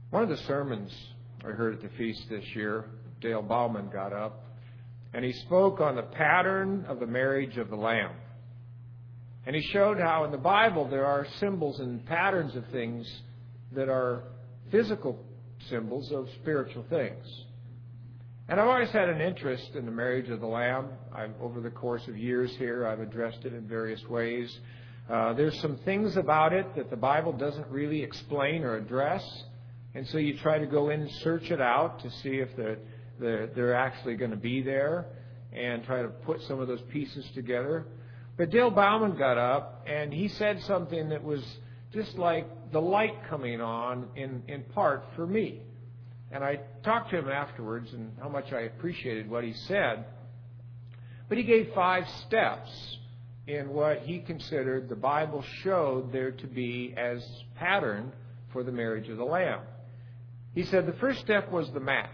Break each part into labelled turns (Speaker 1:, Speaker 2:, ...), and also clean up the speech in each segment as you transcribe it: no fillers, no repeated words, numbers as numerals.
Speaker 1: One of the sermons I heard at the feast this year, Dale Bauman got up, and he spoke on the pattern of the marriage of the Lamb. And he showed how in the Bible there are symbols and patterns of things that are physical symbols of spiritual things. And I've always had an interest in the marriage of the Lamb. Over the course of years here, I've addressed it in various ways. There's some things about it that the Bible doesn't really explain or address. And so you try to go in and search it out to see if they're actually going to be there and try to put some of those pieces together. But Dale Bauman got up and he said something that was just like the light coming on in part for me. And I talked to him afterwards and how much I appreciated what he said. But he gave 5 steps in what he considered the Bible showed there to be as pattern for the marriage of the Lamb. He said the first step was the match.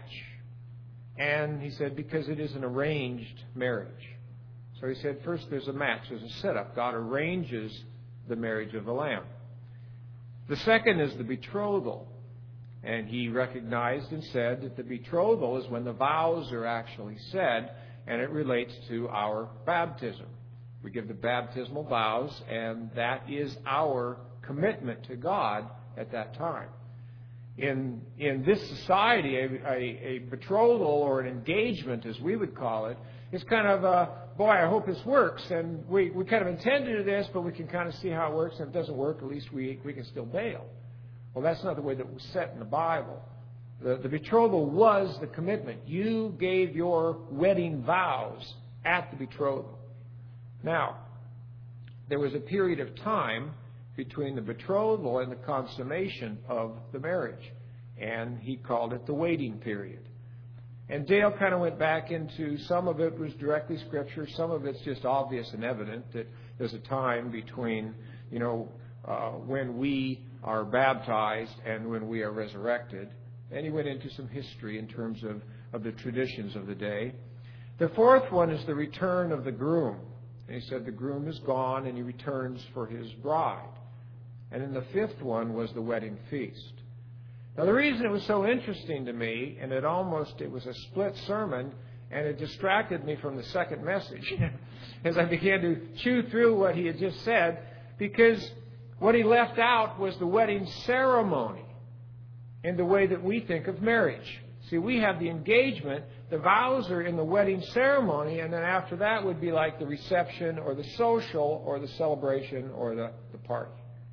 Speaker 1: And he said because it is an arranged marriage. So he said first there's a match, there's a setup. God arranges the marriage of the Lamb. The second is the betrothal. And he recognized and said that the betrothal is when the vows are actually said, and it relates to our baptism. We give the baptismal vows, and that is our commitment to God at that time. In this society, a betrothal or an engagement, as we would call it, is kind of boy, I hope this works. And we kind of intend to do this, but we can kind of see how it works. And if it doesn't work, at least we can still bail. Well, that's not the way that was set in the Bible. The betrothal was the commitment. You gave your wedding vows at the betrothal. Now, there was a period of time between the betrothal and the consummation of the marriage. And he called it the waiting period. And Dale kind of went back into some of it was directly Scripture. Some of it's just obvious and evident that there's a time between, when we are baptized and when we are resurrected. And he went into some history in terms of the traditions of the day. The fourth one is the return of the groom. And he said the groom is gone and he returns for his bride. And then the fifth one was the wedding feast. Now the reason it was so interesting to me, and it was a split sermon, and it distracted me from the second message as I began to chew through what he had just said, because what he left out was the wedding ceremony in the way that we think of marriage. See, we have the engagement, the vows are in the wedding ceremony, and then after that would be like the reception or the social or the celebration or the party.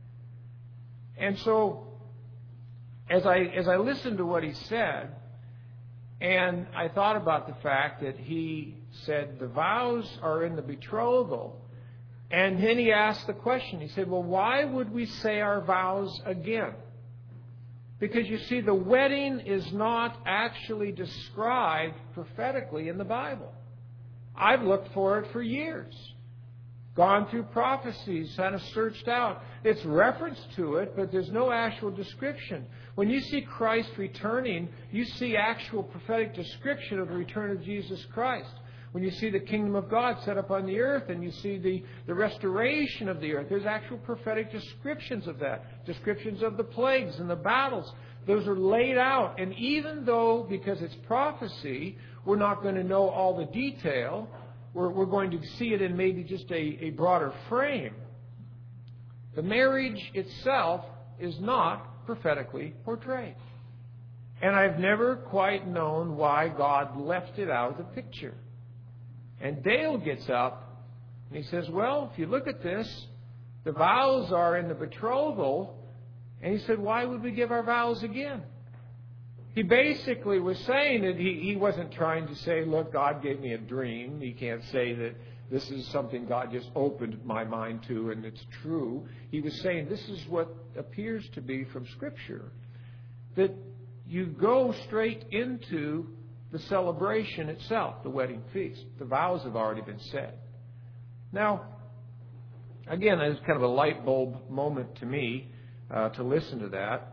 Speaker 1: And so, as I listened to what he said, and I thought about the fact that he said the vows are in the betrothal, and then he asked the question, he said, well, why would we say our vows again? Because you see, the wedding is not actually described prophetically in the Bible. I've looked for it for years. Gone through prophecies, kind of searched out. It's reference to it, but there's no actual description. When you see Christ returning, you see actual prophetic description of the return of Jesus Christ. When you see the kingdom of God set up on the earth and you see the restoration of the earth, there's actual prophetic descriptions of that. Descriptions of the plagues and the battles. Those are laid out. And even though, because it's prophecy, we're not going to know all the detail, we're going to see it in maybe just a broader frame. The marriage itself is not prophetically portrayed. And I've never quite known why God left it out of the picture. And Dale gets up and he says, well, if you look at this, the vows are in the betrothal. And he said, why would we give our vows again? He basically was saying that he wasn't trying to say, look, God gave me a dream. He can't say that this is something God just opened my mind to and it's true. He was saying this is what appears to be from Scripture. That you go straight into the celebration itself, the wedding feast. The vows have already been said. Now, again, it's kind of a light bulb moment to me to listen to that.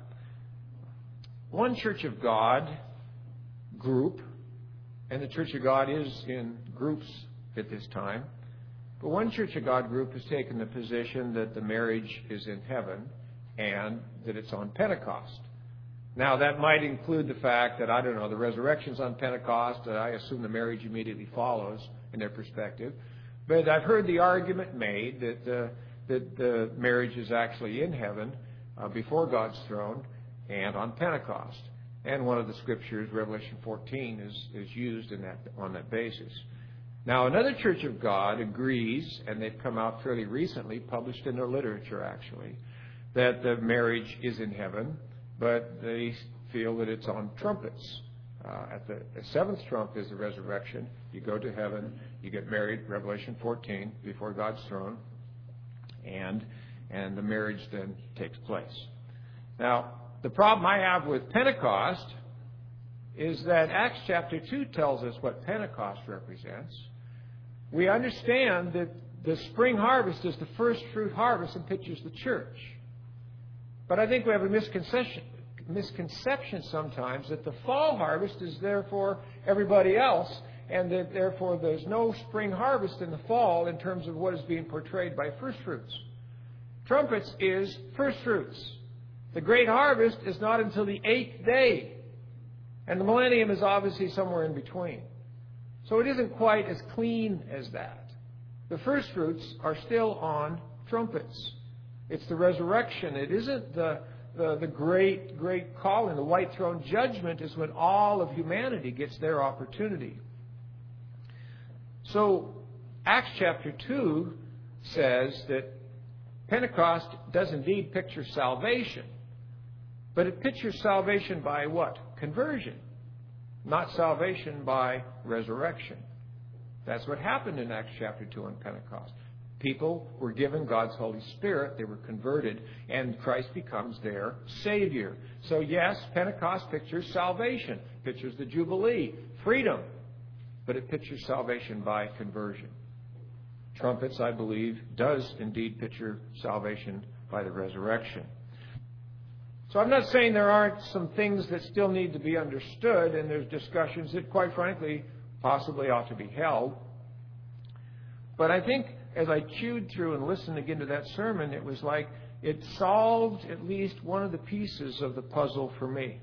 Speaker 1: One Church of God group, and the Church of God is in groups at this time, but one Church of God group has taken the position that the marriage is in heaven and that it's on Pentecost. Now, that might include the fact that, the resurrection's on Pentecost. I assume the marriage immediately follows in their perspective. But I've heard the argument made that the marriage is actually in heaven before God's throne and on Pentecost. And one of the scriptures, Revelation 14, is used on that basis. Now, another Church of God agrees, and they've come out fairly recently, published in their literature actually, that the marriage is in heaven, but they feel that it's on trumpets. At the seventh trump is the resurrection. You go to heaven, you get married, Revelation 14, before God's throne, and the marriage then takes place. Now, the problem I have with Pentecost is that Acts chapter 2 tells us what Pentecost represents. We understand that the spring harvest is the first fruit harvest and pictures the church. But I think we have a misconception sometimes that the fall harvest is there for everybody else, and that therefore there's no spring harvest in the fall in terms of what is being portrayed by first fruits. Trumpets is first fruits. The great harvest is not until the 8th day. And the millennium is obviously somewhere in between. So it isn't quite as clean as that. The first fruits are still on trumpets. It's the resurrection. It isn't the great calling. The white throne judgment is when all of humanity gets their opportunity. So Acts chapter 2 says that Pentecost does indeed picture salvation. But it pictures salvation by what? Conversion. Not salvation by resurrection. That's what happened in Acts chapter 2 on Pentecost. People were given God's Holy Spirit. They were converted. And Christ becomes their Savior. So yes, Pentecost pictures salvation. Pictures the Jubilee. Freedom. But it pictures salvation by conversion. Trumpets, I believe, does indeed picture salvation by the resurrection. So I'm not saying there aren't some things that still need to be understood, and there's discussions that, quite frankly, possibly ought to be held. But I think as I chewed through and listened again to that sermon, it was like it solved at least one of the pieces of the puzzle for me.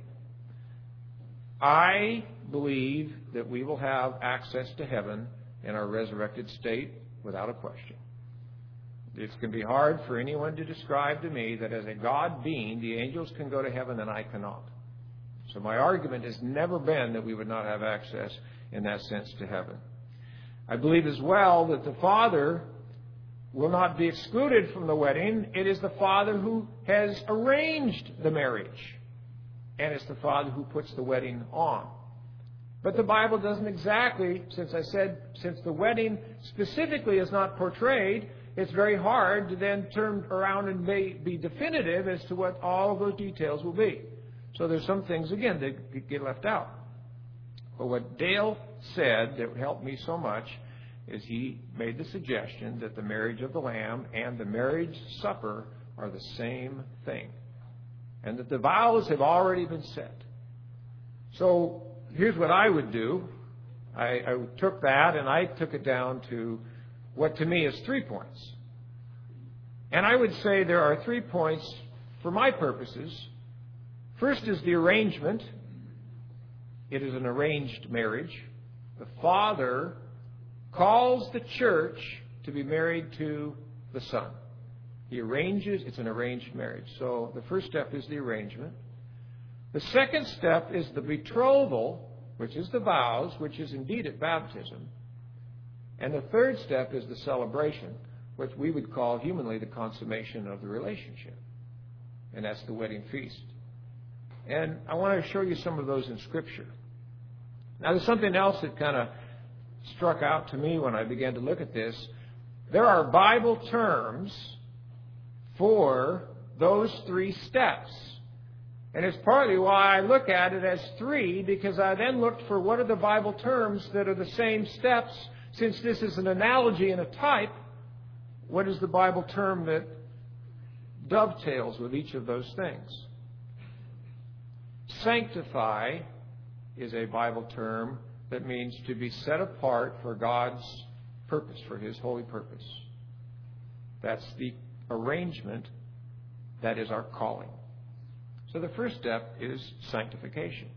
Speaker 1: I believe that we will have access to heaven in our resurrected state without a question. It's going to be hard for anyone to describe to me that as a God being, the angels can go to heaven and I cannot. So my argument has never been that we would not have access in that sense to heaven. I believe as well that the Father will not be excluded from the wedding. It is the Father who has arranged the marriage. And it's the Father who puts the wedding on. But the Bible doesn't exactly, since the wedding specifically is not portrayed, it's very hard to then turn around and be definitive as to what all of those details will be. So there's some things, again, that get left out. But what Dale said that helped me so much is he made the suggestion that the marriage of the Lamb and the marriage supper are the same thing. And that the vows have already been set. So here's what I would do. I took that and I took it down to what to me is 3 points. And I would say there are 3 points for my purposes. First is the arrangement. It is an arranged marriage. The Father calls the church to be married to the Son. He arranges, it's an arranged marriage. So the first step is the arrangement. The second step is the betrothal, which is the vows, which is indeed at baptism. And the third step is the celebration, which we would call humanly the consummation of the relationship. And that's the wedding feast. And I want to show you some of those in Scripture. Now, there's something else that kind of struck out to me when I began to look at this. There are Bible terms for those 3 steps. And it's partly why I look at it as 3, because I then looked for what are the Bible terms that are the same steps. Since this is an analogy and a type, what is the Bible term that dovetails with each of those things? Sanctify is a Bible term that means to be set apart for God's purpose, for His holy purpose. That's the arrangement. That is our calling. So the first step is sanctification.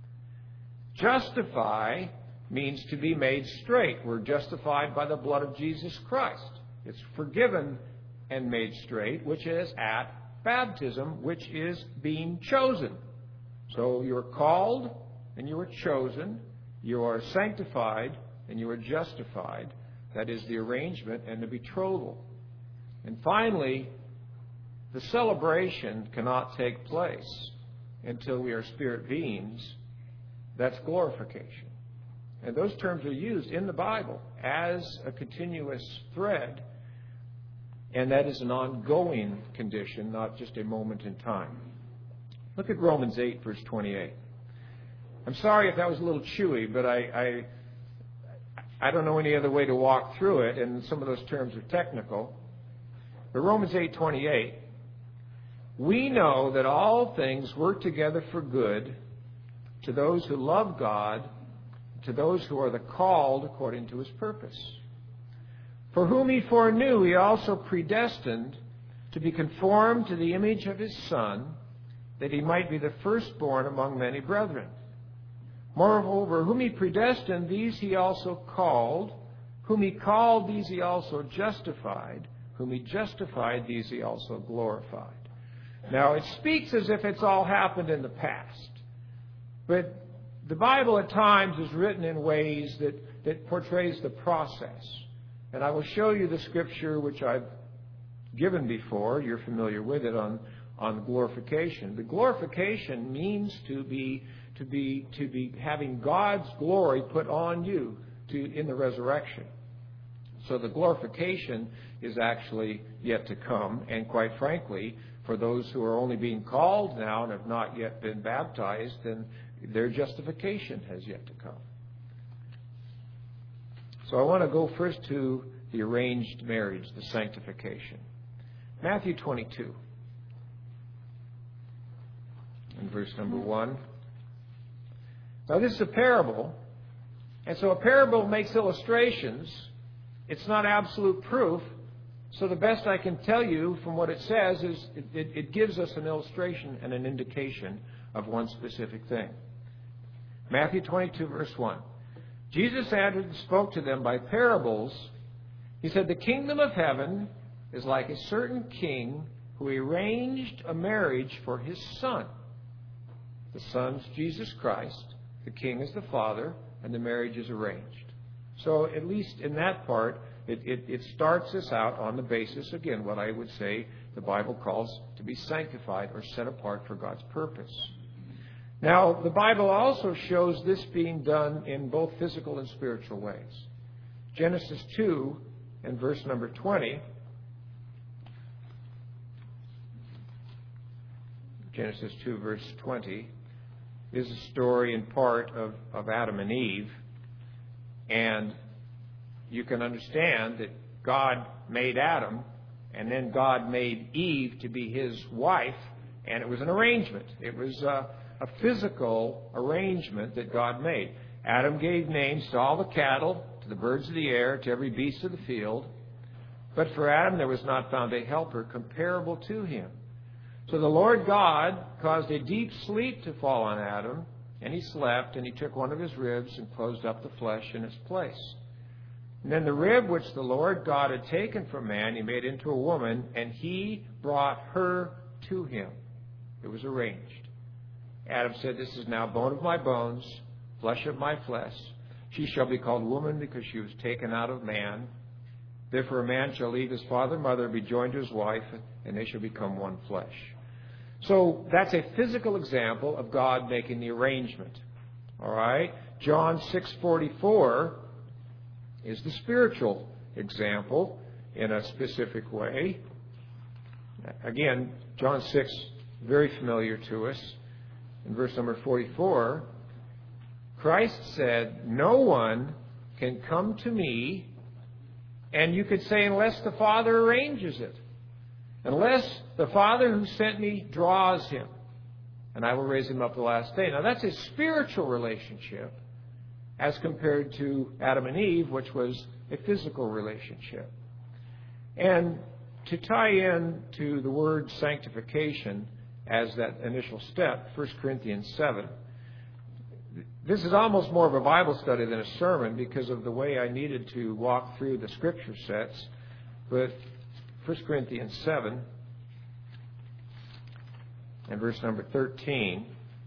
Speaker 1: Justify means to be made straight. We're justified by the blood of Jesus Christ. It's forgiven and made straight, which is at baptism, which is being chosen. So you're called and you are chosen. You are sanctified and you are justified. That is the arrangement and the betrothal. And finally, the celebration cannot take place until we are spirit beings. That's glorification. And those terms are used in the Bible as a continuous thread, and that is an ongoing condition, not just a moment in time. Look at Romans 8, verse 28. I'm sorry if that was a little chewy, but I don't know any other way to walk through it, and some of those terms are technical. But Romans 8:28, we know that all things work together for good to those who love God, to those who are the called according to His purpose. For whom He foreknew, He also predestined to be conformed to the image of His Son, that He might be the firstborn among many brethren. Moreover, whom He predestined, these He also called. Whom He called, these He also justified. Whom He justified, these He also glorified. Now, it speaks as if it's all happened in the past. But the Bible at times is written in ways that portrays the process. And I will show you the scripture which I've given before. You're familiar with it on glorification. The glorification means to be having God's glory put on you in the resurrection. So the glorification is actually yet to come. And quite frankly, for those who are only being called now and have not yet been baptized, then their justification has yet to come. So I want to go first to the arranged marriage, the sanctification. Matthew 22, and verse number 1. Now this is a parable, and so a parable makes illustrations. It's not absolute proof. So the best I can tell you from what it says is it gives us an illustration and an indication of one specific thing. Matthew 22, verse 1. Jesus answered and spoke to them by parables. He said, the kingdom of heaven is like a certain king who arranged a marriage for his son. The son's Jesus Christ. The king is the father, and the marriage is arranged. So at least in that part, it starts us out on the basis, again, what I would say the Bible calls to be sanctified or set apart for God's purpose. Now, the Bible also shows this being done in both physical and spiritual ways. Genesis 2 and verse number 20. Genesis 2, verse 20 is a story in part of Adam and Eve. And you can understand that God made Adam, and then God made Eve to be His wife, and it was an arrangement. It was a physical arrangement that God made. Adam gave names to all the cattle, to the birds of the air, to every beast of the field. But for Adam there was not found a helper comparable to him. So the Lord God caused a deep sleep to fall on Adam, and he slept, and he took one of his ribs and closed up the flesh in its place. And then the rib which the Lord God had taken from man, he made into a woman, and he brought her to him. It was arranged. Adam said, this is now bone of my bones, flesh of my flesh. She shall be called woman because she was taken out of man. Therefore a man shall leave his father and mother and be joined to his wife, and they shall become one flesh. So that's a physical example of God making the arrangement. All right? John 6:44 is the spiritual example in a specific way. Again, John 6, very familiar to us. In verse number 44, Christ said, no one can come to me, and you could say unless the Father arranges it. Unless the Father who sent me draws him, and I will raise him up the last day. Now that's a spiritual relationship as compared to Adam and Eve, which was a physical relationship. And to tie in to the word sanctification as that initial step, 1 Corinthians 7. This is almost more of a Bible study than a sermon because of the way I needed to walk through the scripture sets. But 1 Corinthians 7 and verse number 13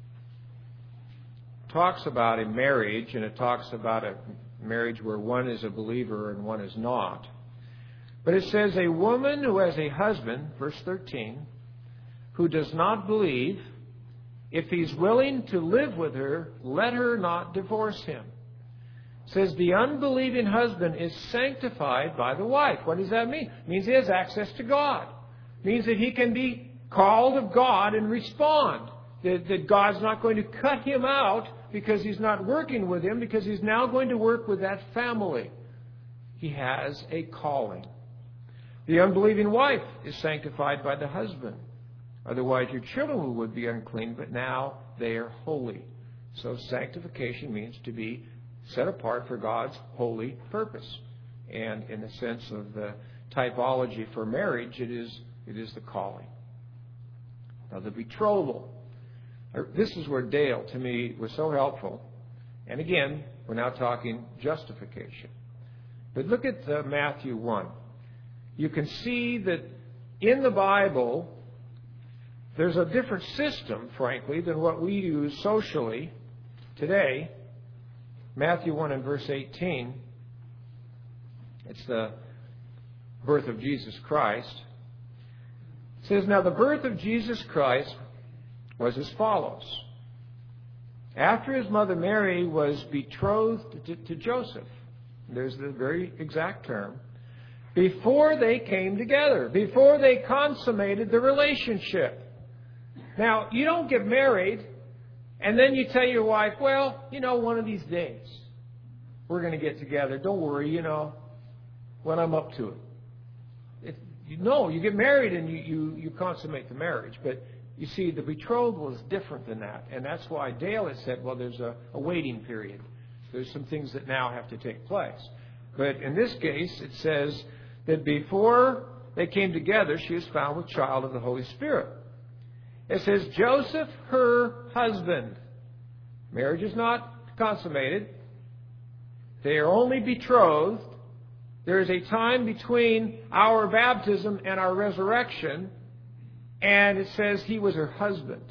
Speaker 1: talks about a marriage, and it talks about a marriage where one is a believer and one is not. But it says, a woman who has a husband, verse 13, who does not believe, if he's willing to live with her, let her not divorce him. It says the unbelieving husband is sanctified by the wife. What does that mean? It means he has access to God. It means that he can be called of God and respond. That God's not going to cut him out because he's not working with him, because he's now going to work with that family. He has a calling. The unbelieving wife is sanctified by the husband. Otherwise your children would be unclean, but now they are holy. So sanctification means to be set apart for God's holy purpose. And in the sense of the typology for marriage, it is the calling. Now the betrothal. This is where Dale, to me, was so helpful. And again, we're now talking justification. But look at Matthew 1. You can see that in the Bible, there's a different system, frankly, than what we use socially today. Matthew 1 and verse 18. It's the birth of Jesus Christ. It says, now the birth of Jesus Christ was as follows. After his mother Mary was betrothed to Joseph, there's the very exact term, before they came together, before they consummated the relationship. Now, you don't get married and then you tell your wife, well, one of these days we're going to get together. Don't worry, when I'm up to it. No, you get married and you consummate the marriage. But you see, the betrothal is different than that. And that's why Dale has said, well, there's a waiting period. There's some things that now have to take place. But in this case, it says that before they came together, she was found with child of the Holy Spirit. It says, Joseph, her husband. Marriage is not consummated. They are only betrothed. There is a time between our baptism and our resurrection. And it says he was her husband.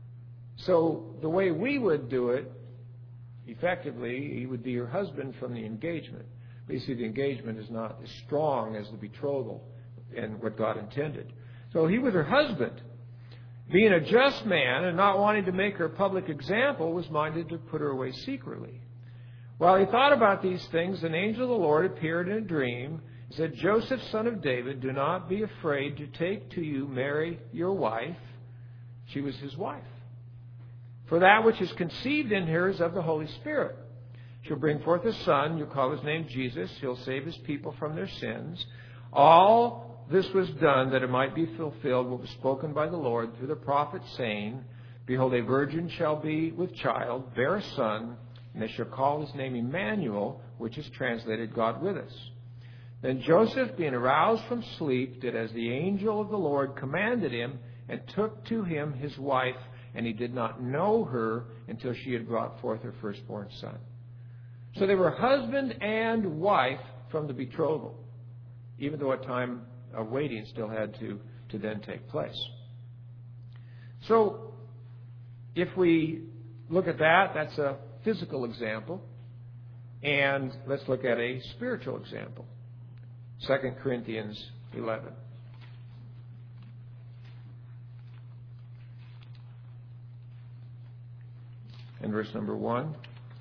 Speaker 1: So the way we would do it, effectively, he would be her husband from the engagement. But you see, the engagement is not as strong as the betrothal and what God intended. So he was her husband. Being a just man and not wanting to make her a public example, was minded to put her away secretly. While he thought about these things, an angel of the Lord appeared in a dream and said, Joseph, son of David, do not be afraid to take to you Mary, your wife. She was his wife. For that which is conceived in her is of the Holy Spirit. She'll bring forth a son. You'll call his name Jesus. He'll save his people from their sins. All this was done that it might be fulfilled what was spoken by the Lord through the prophet, saying, behold, a virgin shall be with child, bear a son, and they shall call his name Emmanuel, which is translated God with us. Then Joseph, being aroused from sleep, did as the angel of the Lord commanded him, and took to him his wife, and he did not know her until she had brought forth her firstborn son. So they were husband and wife from the betrothal, even though a time of waiting still had to then take place. So if we look at that, that's a physical example. And let's look at a spiritual example. 2 Corinthians 11. And verse number 1.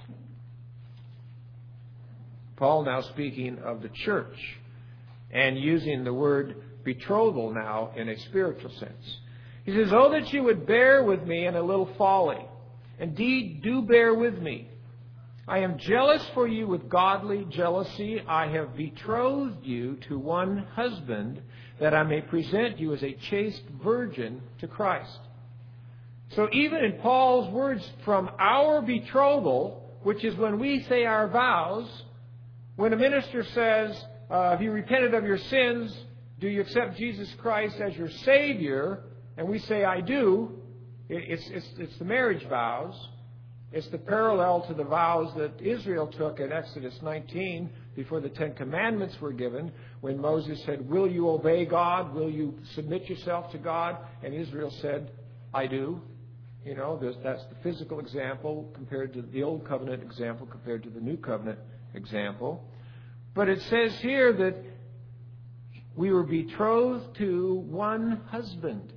Speaker 1: Paul now speaking of the church and using the word betrothal now in a spiritual sense. He says, oh, that you would bear with me in a little folly. Indeed, do bear with me. I am jealous for you with godly jealousy. I have betrothed you to one husband, that I may present you as a chaste virgin to Christ. So even in Paul's words, from our betrothal, which is when we say our vows, when a minister says, have you repented of your sins? Do you accept Jesus Christ as your Savior? And we say, I do. It's the marriage vows. It's the parallel to the vows that Israel took in Exodus 19 before the Ten Commandments were given, when Moses said, will you obey God? Will you submit yourself to God? And Israel said, I do. You know, that's the physical example compared to the Old Covenant example compared to the New Covenant example. But it says here that we were betrothed to one husband.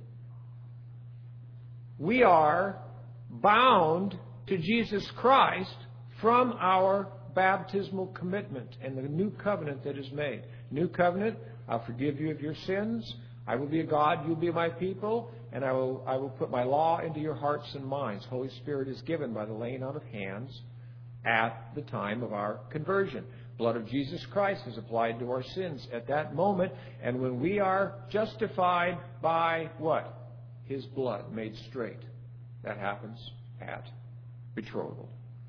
Speaker 1: We are bound to Jesus Christ from our baptismal commitment and the new covenant that is made. New covenant, I'll forgive you of your sins. I will be a God, you'll be my people, and I will put my law into your hearts and minds. Holy Spirit is given by the laying on of hands at the time of our conversion. Blood of Jesus Christ is applied to our sins at that moment, and when we are justified by what? His blood made straight. That happens at betrothal.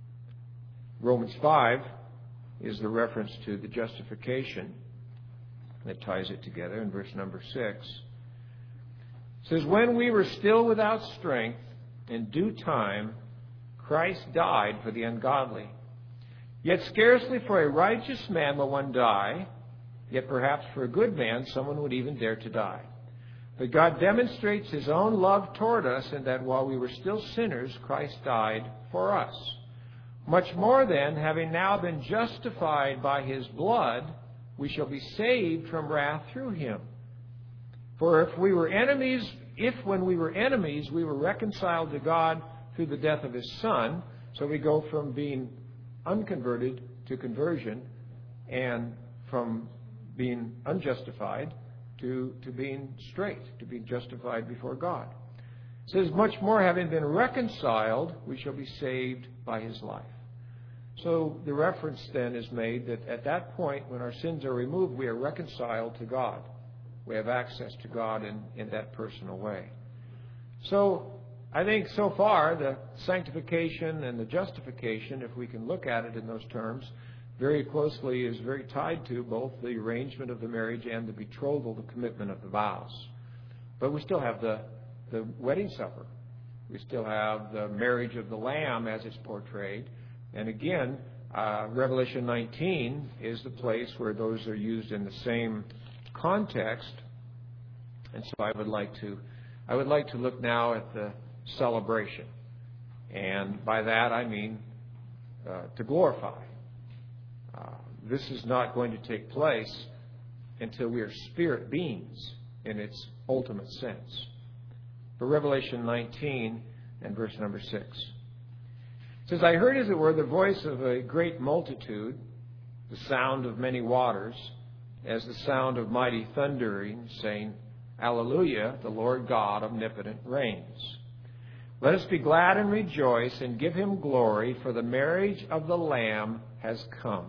Speaker 1: Romans 5 is the reference to the justification that ties it together in verse number 6. It says, when we were still without strength, in due time, Christ died for the ungodly. Yet scarcely for a righteous man will one die, yet perhaps for a good man someone would even dare to die. But God demonstrates His own love toward us in that while we were still sinners, Christ died for us. Much more then, having now been justified by His blood, we shall be saved from wrath through Him. For if when we were enemies, we were reconciled to God through the death of His Son, so we go from being unconverted to conversion, and from being unjustified to being straight, to being justified before God. It says, much more having been reconciled, we shall be saved by His life. So the reference then is made that at that point, when our sins are removed, we are reconciled to God. We have access to God in that personal way. So I think so far the sanctification and the justification, if we can look at it in those terms, very closely is very tied to both the arrangement of the marriage and the betrothal, the commitment of the vows. But we still have the wedding supper. We still have the marriage of the Lamb as it's portrayed. And again, Revelation 19 is the place where those are used in the same context. And so I would like to look now at the celebration. And by that I mean to glorify. This is not going to take place until we are spirit beings in its ultimate sense. But Revelation 19 and verse number 6. It says, I heard, as it were, the voice of a great multitude, the sound of many waters, as the sound of mighty thundering, saying, Alleluia, the Lord God omnipotent reigns. Let us be glad and rejoice and give Him glory, for the marriage of the Lamb has come.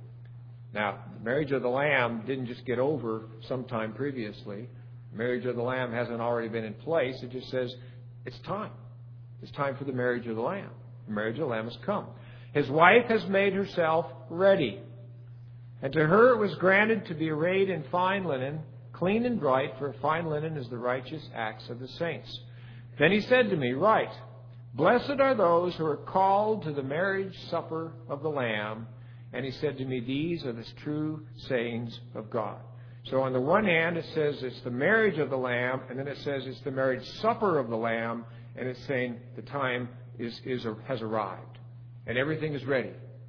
Speaker 1: Now, the marriage of the Lamb didn't just get over sometime previously. The marriage of the Lamb hasn't already been in place. It just says, it's time. It's time for the marriage of the Lamb. The marriage of the Lamb has come. His wife has made herself ready. And to her it was granted to be arrayed in fine linen, clean and bright, for fine linen is the righteous acts of the saints. Then he said to me, Write, blessed are those who are called to the marriage supper of the Lamb. And he said to me, These are the true sayings of God. So on the one hand, it says it's the marriage of the Lamb, and then it says it's the marriage supper of the Lamb, and it's saying the time has arrived, and everything is ready.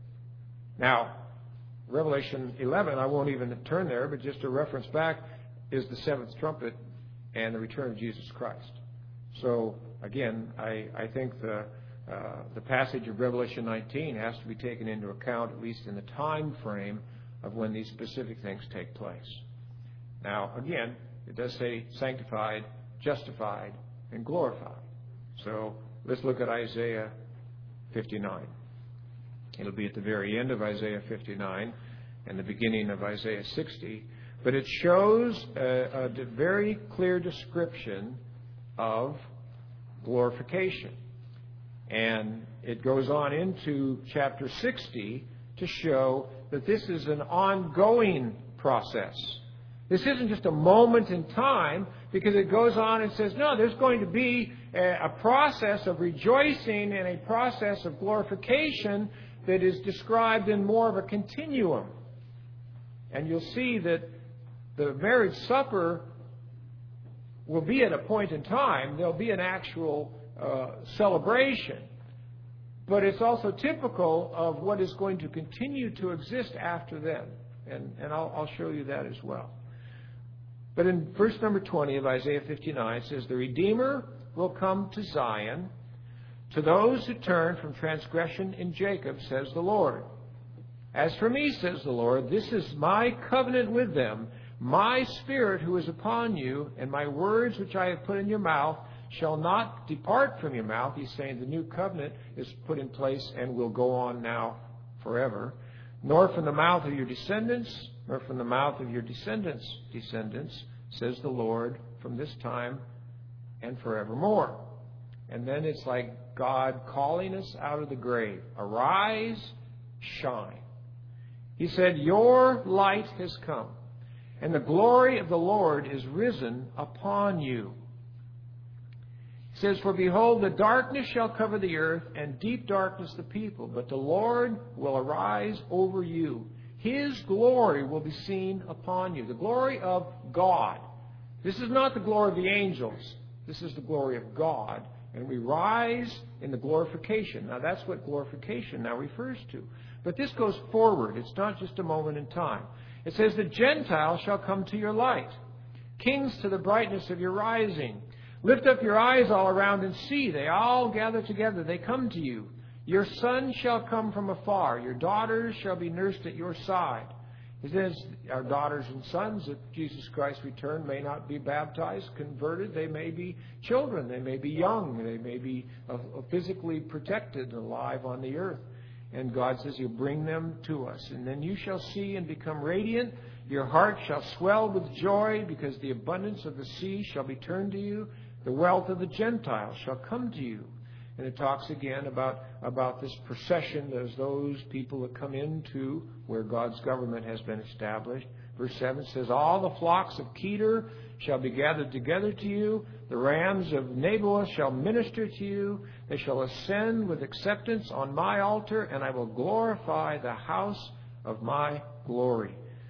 Speaker 1: Now, Revelation 11, I won't even turn there, but just a reference back, is the seventh trumpet and the return of Jesus Christ. So, again, I think the passage of Revelation 19 has to be taken into account, at least in the time frame of when these specific things take place. Now, again, it does say sanctified, justified, and glorified. So let's look at Isaiah 59. It'll be at the very end of Isaiah 59 and the beginning of Isaiah 60. But it shows a very clear description of glorification. And it goes on into chapter 60 to show that this is an ongoing process. This isn't just a moment in time, because it goes on and says, no, there's going to be a process of rejoicing and a process of glorification that is described in more of a continuum. And you'll see that the marriage supper will be at a point in time. There'll be an actual celebration. But it's also typical of what is going to continue to exist after then. And I'll show you that as well. But in verse number 20 of Isaiah 59, it says, "The Redeemer will come to Zion, to those who turn from transgression in Jacob, says the Lord. As for me, says the Lord, this is my covenant with them. My Spirit who is upon you, and my words which I have put in your mouth, shall not depart from your mouth." He's saying the new covenant is put in place and will go on now forever. "Nor from the mouth of your descendants, nor from the mouth of your descendants' descendants, says the Lord, from this time and forevermore." And then it's like God calling us out of the grave. Arise, shine. He said, "Your light has come, and the glory of the Lord is risen upon you." He says, "For behold, the darkness shall cover the earth, and deep darkness the people. But the Lord will arise over you. His glory will be seen upon you." The glory of God. This is not the glory of the angels. This is the glory of God. And we rise in the glorification. Now that's what glorification now refers to. But this goes forward. It's not just a moment in time. It says, "The Gentiles shall come to your light, kings to the brightness of your rising. Lift up your eyes all around and see. They all gather together. They come to you. Your sons shall come from afar. Your daughters shall be nursed at your side." It says our daughters and sons at Jesus Christ's return may not be baptized, converted. They may be children. They may be young. They may be physically protected and alive on the earth. And God says He'll bring them to us. "And then you shall see and become radiant. Your heart shall swell with joy, because the abundance of the sea shall be turned to you. The wealth of the Gentiles shall come to you." And it talks again about this procession as those people that come into where God's government has been established. Verse 7 says, "All the flocks of Kedar shall be gathered together to you. The rams of Naboth shall minister to you. They shall ascend with acceptance on my altar, and I will glorify the house of my glory."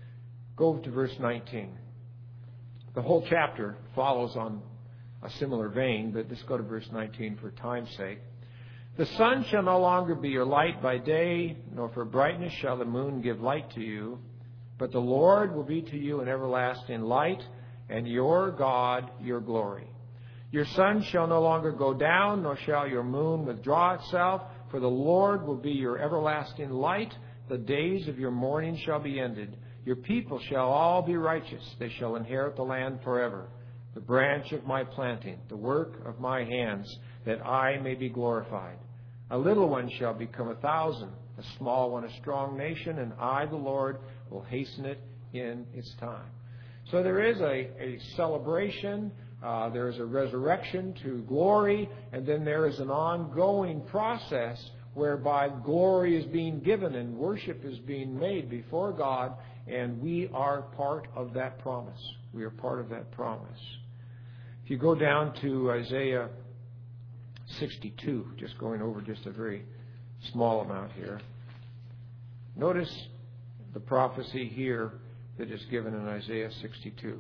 Speaker 1: Go to verse 19. The whole chapter follows on a similar vein, but let's go to verse 19 for time's sake. "The sun shall no longer be your light by day, nor for brightness shall the moon give light to you. But the Lord will be to you an everlasting light, and your God your glory. Your sun shall no longer go down, nor shall your moon withdraw itself, for the Lord will be your everlasting light. The days of your mourning shall be ended. Your people shall all be righteous. They shall inherit the land forever. The branch of my planting, the work of my hands, that I may be glorified. A little one shall become 1,000, a small one a strong nation, and I, the Lord, will hasten it in its time." So there is a celebration, there is a resurrection to glory, and then there is an ongoing process whereby glory is being given and worship is being made before God, and we are part of that promise. We are part of that promise. If you go down to Isaiah 62, just going over just a very small amount here, notice the prophecy here that is given in Isaiah 62.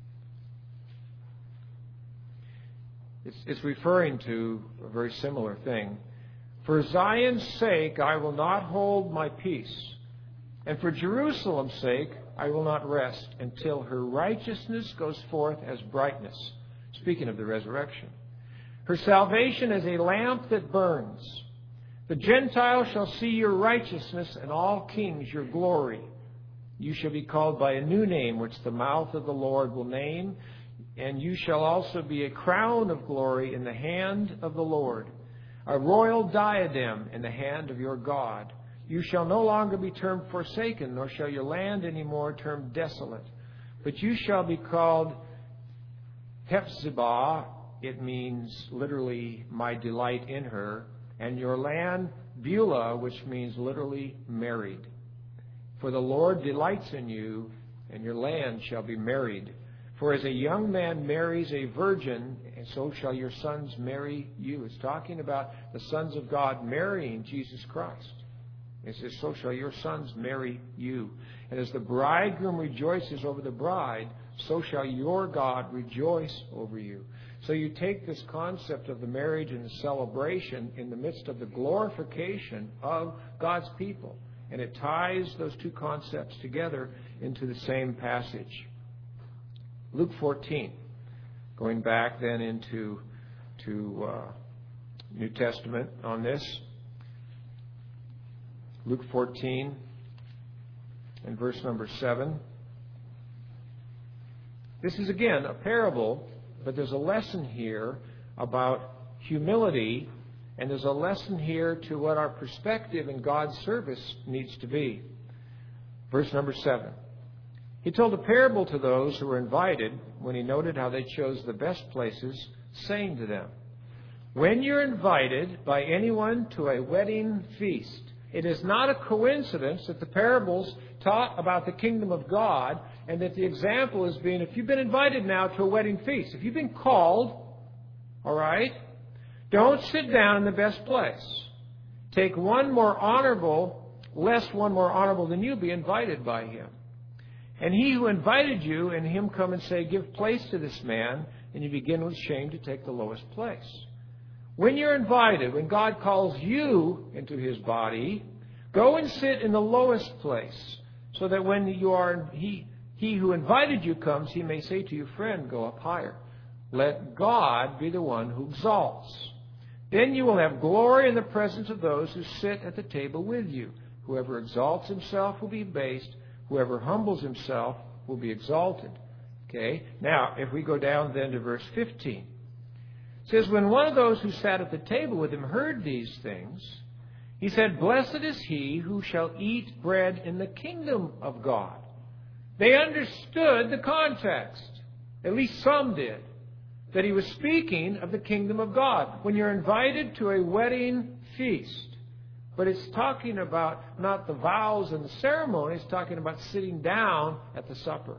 Speaker 1: It's referring to a very similar thing. "For Zion's sake I will not hold my peace, and for Jerusalem's sake I will not rest, until her righteousness goes forth as brightness." Speaking of the resurrection. "Her salvation is a lamp that burns. The Gentiles shall see your righteousness, and all kings your glory. You shall be called by a new name, which the mouth of the Lord will name, and you shall also be a crown of glory in the hand of the Lord, a royal diadem in the hand of your God. You shall no longer be termed forsaken, nor shall your land any more termed desolate. But you shall be called Hephzibah," it means literally my delight in her, "and your land Beulah," which means literally married. For the Lord delights in you, and your land shall be married. For as a young man marries a virgin, and so shall your sons marry you. It's talking about the sons of God marrying Jesus Christ. It says, so shall your sons marry you. And as the bridegroom rejoices over the bride, so shall your God rejoice over you. So you take this concept of the marriage and the celebration in the midst of the glorification of God's people, and it ties those two concepts together into the same passage. Luke 14, going back then into New Testament on this. Luke 14 and verse number 7. This is again a parable, but there's a lesson here about humility, and there's a lesson here to what our perspective in God's service needs to be. Verse number 7. He told a parable to those who were invited when he noted how they chose the best places, saying to them, when you're invited by anyone to a wedding feast, it is not a coincidence that the parables taught about the kingdom of God, and that the example is being, if you've been invited now to a wedding feast, if you've been called, all right, don't sit down in the best place. Take one more honorable, lest one more honorable than you be invited by him. And he who invited you and him come and say, give place to this man, and you begin with shame to take the lowest place. When you're invited, when God calls you into his body, go and sit in the lowest place, so that when he who invited you comes, he may say to you, friend, go up higher. Let God be the one who exalts. Then you will have glory in the presence of those who sit at the table with you. Whoever exalts himself will be abased. Whoever humbles himself will be exalted. Okay? Now, if we go down then to verse 15. It says, when one of those who sat at the table with him heard these things, he said, blessed is he who shall eat bread in the kingdom of God. They understood the context. At least some did. That he was speaking of the kingdom of God. When you're invited to a wedding feast. But it's talking about not the vows and the ceremony. It's talking about sitting down at the supper.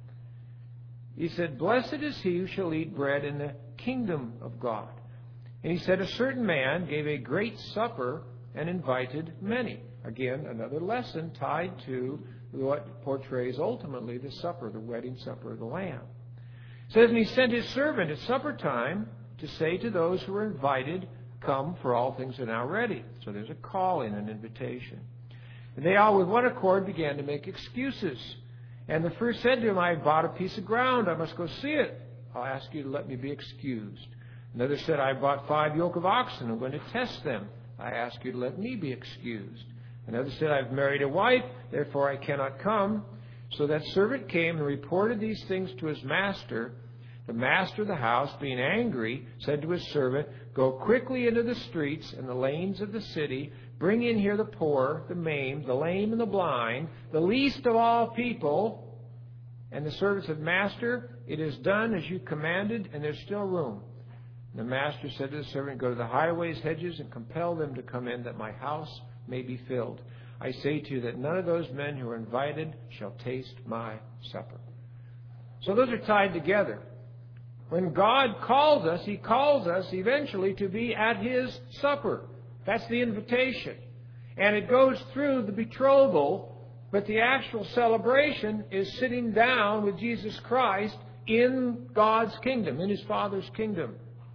Speaker 1: He said, blessed is he who shall eat bread in the kingdom of God. And he said, a certain man gave a great supper and invited many. Again, another lesson tied to what portrays ultimately the supper, the wedding supper of the Lamb. It says, and he sent his servant at supper time to say to those who were invited, come, for all things are now ready. So there's a calling, an invitation. And they all with one accord began to make excuses. And the first said to him, I have bought a piece of ground. I must go see it. I'll ask you to let me be excused. Another said, I bought 5 yoke of oxen. I'm going to test them. I ask you to let me be excused. Another said, I've married a wife, therefore I cannot come. So that servant came and reported these things to his master. The master of the house, being angry, said to his servant, go quickly into the streets and the lanes of the city. Bring in here the poor, the maimed, the lame, and the blind, the least of all people. And the servant said, Master, it is done as you commanded, and there's still room. And the master said to the servant, go to the highways, hedges, and compel them to come in, that my house may be filled. I say to you that none of those men who are invited shall taste my supper. So those are tied together. When God calls us, he calls us eventually to be at his supper. That's the invitation. And it goes through the betrothal, but the actual celebration is sitting down with Jesus Christ in God's kingdom, in his Father's kingdom.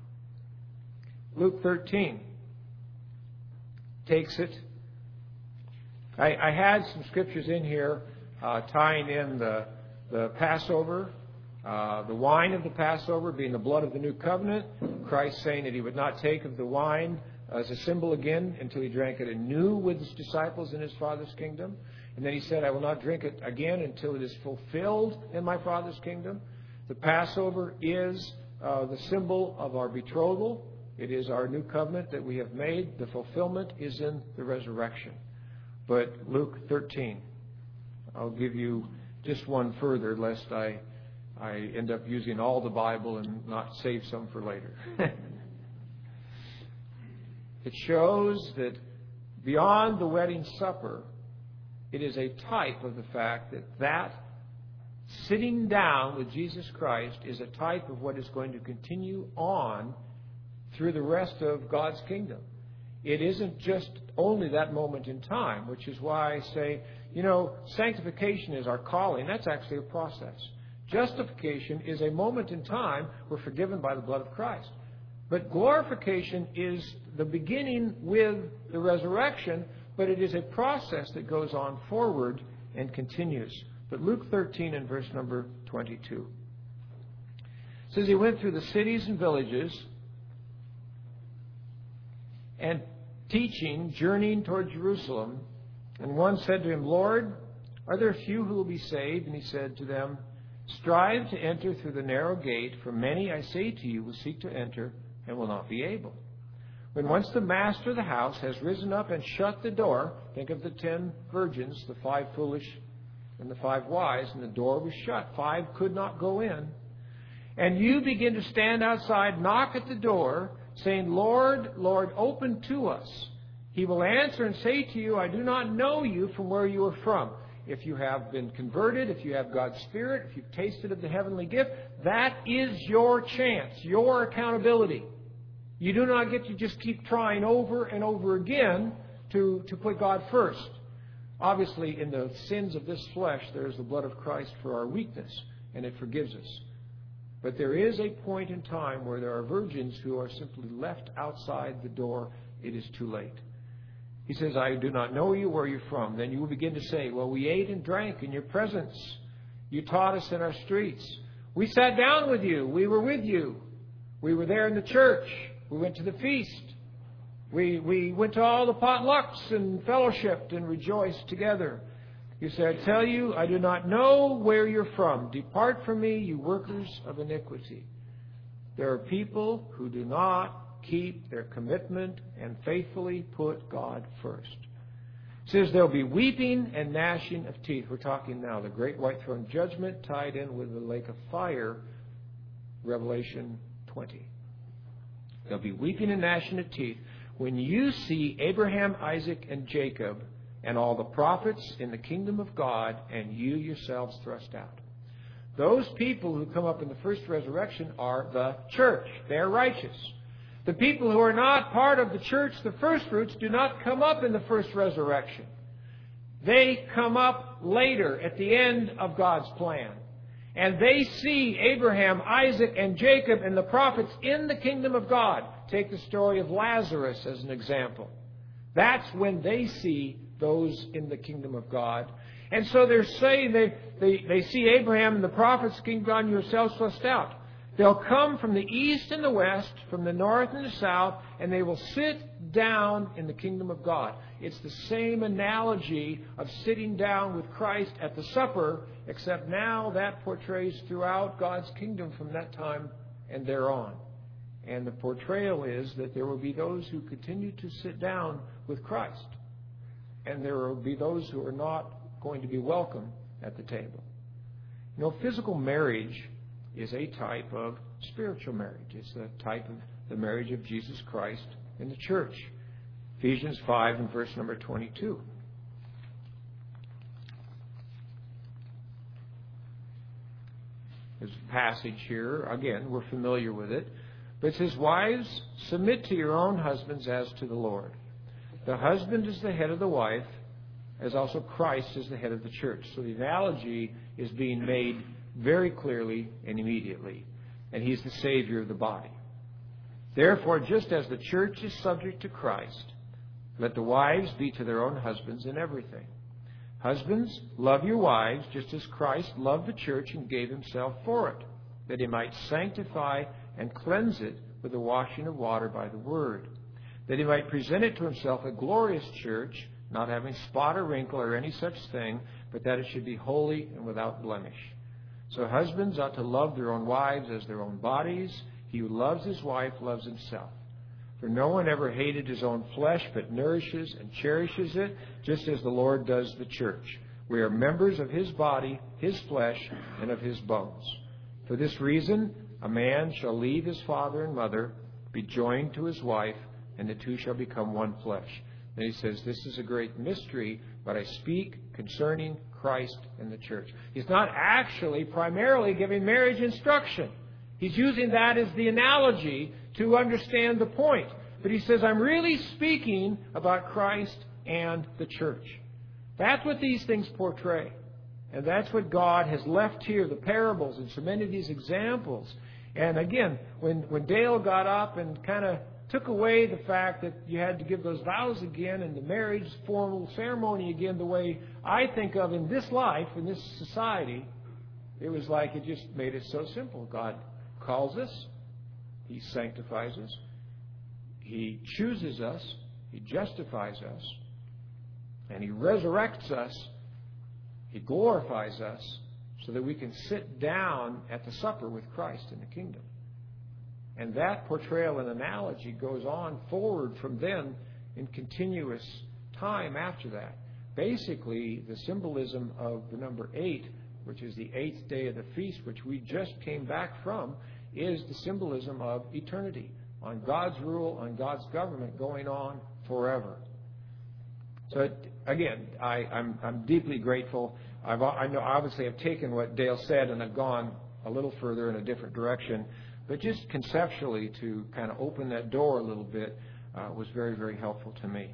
Speaker 1: Luke 13 takes it. I had some scriptures in here tying in the Passover, the wine of the Passover being the blood of the new covenant. Christ saying that he would not take of the wine as a symbol again until he drank it anew with his disciples in his Father's kingdom. And then he said, I will not drink it again until it is fulfilled in my Father's kingdom. The Passover is the symbol of our betrothal. It is our new covenant that we have made. The fulfillment is in the resurrection. But Luke 13, I'll give you just one further, lest I end up using all the Bible and not save some for later. It shows that beyond the wedding supper, it is a type of the fact that sitting down with Jesus Christ is a type of what is going to continue on through the rest of God's kingdom. It isn't just only that moment in time, which is why I say, sanctification is our calling. That's actually a process. Justification is a moment in time. We're forgiven by the blood of Christ. But glorification is the beginning with the resurrection, but it is a process that goes on forward and continues. But Luke 13 and verse number 22 says, he went through the cities and villages and teaching, journeying toward Jerusalem. And one said to him, Lord, are there few who will be saved? And he said to them, strive to enter through the narrow gate, for many, I say to you, will seek to enter and will not be able. When once the master of the house has risen up and shut the door, think of the 10 virgins, the 5 foolish and the 5 wise, and the door was shut. 5 could not go in. And you begin to stand outside, knock at the door, saying, Lord, Lord, open to us. He will answer and say to you, I do not know you from where you are from. If you have been converted, if you have God's Spirit, if you've tasted of the heavenly gift, that is your chance, your accountability. You do not get to just keep trying over and over again to put God first. Obviously, in the sins of this flesh, there is the blood of Christ for our weakness, and it forgives us. But there is a point in time where there are virgins who are simply left outside the door. It is too late. He says, I do not know you, where you're from. Then you will begin to say, well, we ate and drank in your presence. You taught us in our streets. We sat down with you. We were with you. We were there in the church. We went to the feast. We went to all the potlucks and fellowshiped and rejoiced together. You say, I tell you, I do not know where you're from. Depart from me, you workers of iniquity. There are people who do not keep their commitment and faithfully put God first. It says there'll be weeping and gnashing of teeth. We're talking now the great white throne judgment tied in with the lake of fire, Revelation 20. There'll be weeping and gnashing of teeth when you see Abraham, Isaac, and Jacob and all the prophets in the kingdom of God, and you yourselves thrust out. Those people who come up in the first resurrection are the church. They're righteous. The people who are not part of the church, the first fruits, do not come up in the first resurrection. They come up later at the end of God's plan. And they see Abraham, Isaac, and Jacob and the prophets in the kingdom of God. Take the story of Lazarus as an example. That's when they see those in the kingdom of God. And so they're saying they see Abraham and the prophets, kingdom of God, and yourselves thrust out. They'll come from the east and the west, from the north and the south, and they will sit down in the kingdom of God. It's the same analogy of sitting down with Christ at the supper, except now that portrays throughout God's kingdom from that time and thereon. And the portrayal is that there will be those who continue to sit down with Christ, and there will be those who are not going to be welcome at the table. You know, physical marriage is a type of spiritual marriage. It's the type of the marriage of Jesus Christ in the church. Ephesians 5 and verse number 22. There's a passage here. Again, we're familiar with it. But it says, wives, submit to your own husbands as to the Lord. The husband is the head of the wife, as also Christ is the head of the church. So the analogy is being made very clearly and immediately. And He's the Savior of the body. Therefore, just as the church is subject to Christ, let the wives be to their own husbands in everything. Husbands, love your wives just as Christ loved the church and gave Himself for it, that He might sanctify and cleanse it with the washing of water by the word, that He might present it to Himself a glorious church, not having spot or wrinkle or any such thing, but that it should be holy and without blemish. So husbands ought to love their own wives as their own bodies. He who loves his wife loves himself. For no one ever hated his own flesh, but nourishes and cherishes it, just as the Lord does the church. We are members of His body, His flesh, and of His bones. For this reason, a man shall leave his father and mother, be joined to his wife, and the two shall become one flesh. Then he says, this is a great mystery, but I speak concerning Christ and the church. He's not actually primarily giving marriage instruction. He's using that as the analogy to understand the point. But he says, I'm really speaking about Christ and the church. That's what these things portray. And that's what God has left here, the parables and so many of these examples. And again, when Dale got up and kind of took away the fact that you had to give those vows again and the marriage formal ceremony again the way I think of in this life, in this society, it was like it just made it so simple. God calls us. He sanctifies us. He chooses us. He justifies us. And He resurrects us. He glorifies us so that we can sit down at the supper with Christ in the kingdom. And that portrayal and analogy goes on forward from then in continuous time after that. Basically, the symbolism of the number 8, which is the 8th day of the feast, which we just came back from, is the symbolism of eternity, on God's rule, on God's government going on forever. So again, I'm deeply grateful. I know obviously I've taken what Dale said and I've gone a little further in a different direction. But just conceptually to kind of open that door a little bit was very, very helpful to me.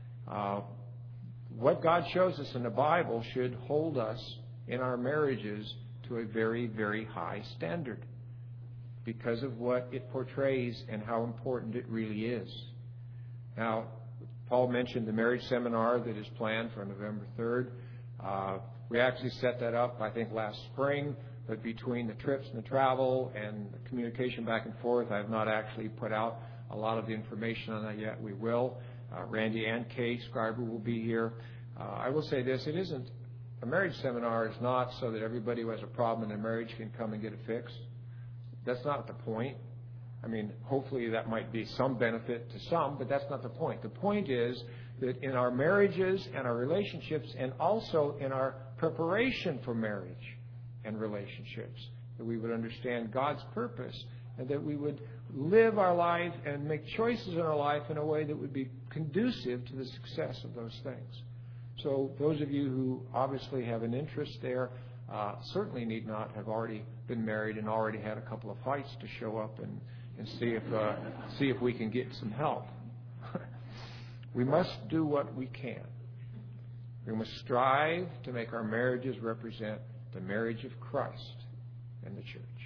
Speaker 1: What God shows us in the Bible should hold us in our marriages to a very, very high standard because of what it portrays and how important it really is. Now, Paul mentioned the marriage seminar that is planned for November 3rd. We actually set that up, I think, last spring. But between the trips and the travel and the communication back and forth, I have not actually put out a lot of the information on that yet. We will. Randy and Kay Scriber will be here. I will say this. A marriage seminar is not so that everybody who has a problem in their marriage can come and get it fixed. That's not the point. I mean, hopefully that might be some benefit to some, but that's not the point. The point is that in our marriages and our relationships and also in our preparation for marriage and relationships, that we would understand God's purpose and that we would live our life and make choices in our life in a way that would be conducive to the success of those things. So those of you who obviously have an interest there certainly need not have already been married and already had a couple of fights to show up and see if we can get some help. We must do what we can. We must strive to make our marriages represent the marriage of Christ and the church.